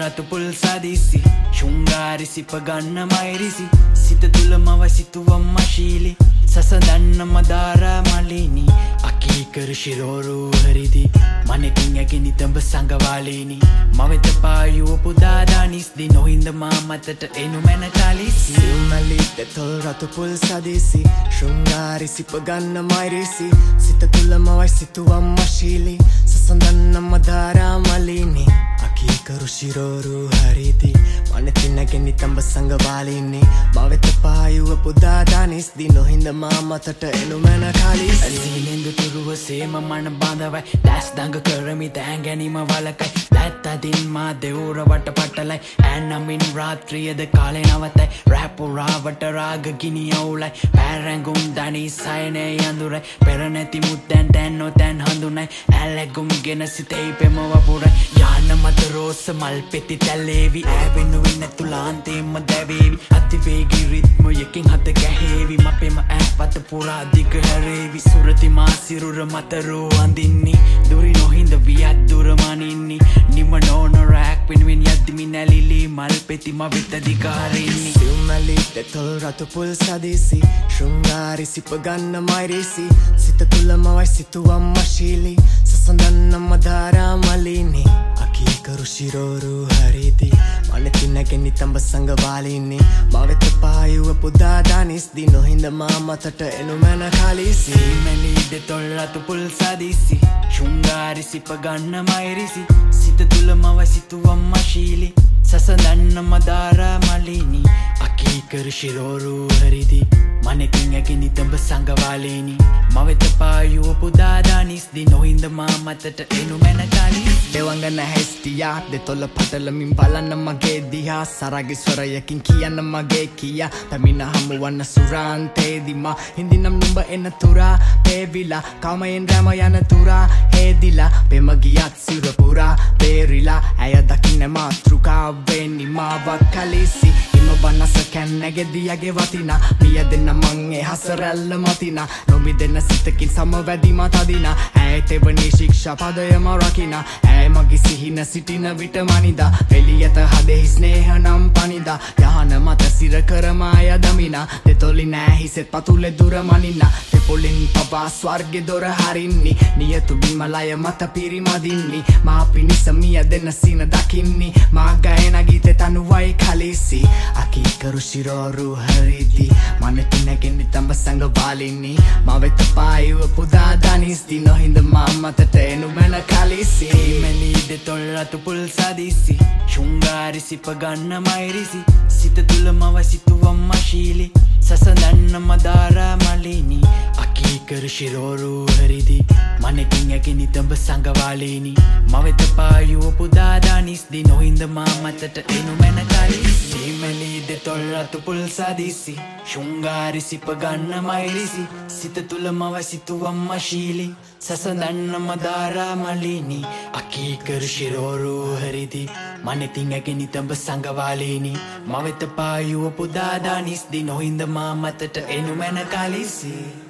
රතු පුල් සදිසි ශුංගාරිසි පගන්න මයිරිසි සිත තුළම වසිතුවම් මශීලි සසඳන්න මදාරා මලිනි අකීකරු ශිරෝරු හරිදි මනකින් ඇගෙන තඹ සංගවාලීනි මවෙත පායුව පුදාදානිස්දි නොහින්ද මාමතට එනු මැන කලිසි සිල්මලිට තොල් රතු පුල් සදිසි ශෘංගාරිසි පගන්න මයිරිසි සිත තුළම වසිතුවම් මශීලි සසඳන්න මදාරා මලිනි අකීකරු ශිරෝරු හරිදි මනතින් ඇගෙන තඹ සංගවාලීනි මවෙත පායුව පුදාදානිස්දි නොහින්ද මාමතට එනු මැන කලිසි ඇසිලෙන්දු තුරුව සේම මන බඳවයි දැස් දඟ කරමි තෑන් ගැනීම වලකයි දැත් අදින් මා දෙවුර වට පටලයි ඇනමින් රාත්‍රියද කාලේ නවතයි රැපුරාවට රාග ගිනි අවුලයි පැරැඟුම් දනී සයනය යඳුරයි පෙර නැති මුත්තැන් තැන් නොතැන් හඳුනයි ඇලැගුම් ගෙන සිතෙයි පෙම වපුරයි යාන මත රෝස මල් පෙති තැල්ලේවි ඇවෙනුවෙන් ඇතුලාන්තේම දැවේවි අතිවේගී රිත්මයකින් හත ගැහේවි මපෙම ඇවත පුරා දිග හැරේවි සුරති මා සිරුර මතරෝ අඳින්නි දුරි නොහින්ද වියත් දුරමනින්නි නිම නෝන රැක් වෙනුවෙන් යද්දිමි නැලිලි මල් පෙති මවිත දිකාරින්නි සිල්මලිට තොල් රතු පුල් සදිසි ශෘංගාරිසි පගන්න මයිරිසි සිත තුළම වසිතුවම් මශීලි සසඳන්න මදාරා මලිනි අකීකරු ශිරෝරු හරිදි මනතින් ඇගෙන තඹ සංගවාලීනි මවෙත පායුව පුදාදානිස්දි නොහින්ද මාමතට එනු මැන කලිසි සිල්මලිට තොල් රතු පුල් සදිසි ශෘංගාරිසි පගන්න මයිරිසි සිත තුළම වසිතුවම් මශීලි සසඳන්න මදාරා මලිනි අකීකරු ශිරෝරු හරිදි මනකින් ඇගෙන තඹ සංගවාලීනි මවෙත පායුව පුදාදානිස්දි නොහින්ද මාමතට එනු මැන කලිසි දෙවංගන හැස්ටියා දෙතොල පටලමින් බලන්න මගේ දිහා සරාගේ ස්වරයකින් කියන්න මගේ කියා පැමිණ හමුවන්න සුරාන්තේදිමා හිඳිනම් නුඹ එන තුරා පේවිලා කමයෙන් රැම යන තුරා හේදිලා පෙම ගියත් සිර පුරා බේරිලා ඇය දකින්න මාතෘකාවෙන් මාවක් කලිසි හිම බනස කැන්නගෙදියගේ වතිනා පිය දෙන්න මං හසරැල්ල මතිනා නොමි දෙන්න සිතකින් සමවැදි මතදිනා ඇය තෙවනි ශික්ෂා පදයම රකිනා ඇය මගේ සිහින සිටින විට මනිදා එළියත හදෙහි ස්නේහ නම් පනිදා යහන මත සිර කරමාය දමිනා දෙතොලි නෑ හිසෙත් පතුලේ දුර මනිනා දෙපොලින් පවා ස්වර්ගෙ දොර හරින්නි නියතු බිමලය මත පිරිමදින්නි මා පිණිස මිය දෙන්න සින දකින්නි මා ගයන ගීතේ තනුවයි කලිසි අකීකරු ශිරෝරු හරිදි මනකින් ඇගෙන තඹ සංගවාලීනි මවෙත පායුව පුදාදානිස්දි නොහින්ද මාමතට එනු මැන කලිසි මැලිද තොල් රතු පුල් සදිසි ශුංගාරිසි පගන්න මයිරිසි සිත තුළම වසිතුවම් මශීලි සසඳන්න මදාරා මලිනි අකීකරු ශිරෝරු හරිදි මනකින් ඇගෙන තඹ සංගවාලීනි මවෙත පායුව පුදාදානිස්දි නොහින්ද මාමතට එනු මැන කලිසි මැලිද තොල් රතු පුල් සදිසි ශුංගාරිසි පගන්න මයිරිසි සිත තුළම වසිතුවම් මශීලි සසඳන්න මදාරා මලිනි අකීකරු ශිරෝරු හරිදි මනතින් ඇගෙන තඹ සංගවාලීනි මවෙත පායුව පුදාදානිස්දි නොහින්ද මාමතට එනු මැන කලිසි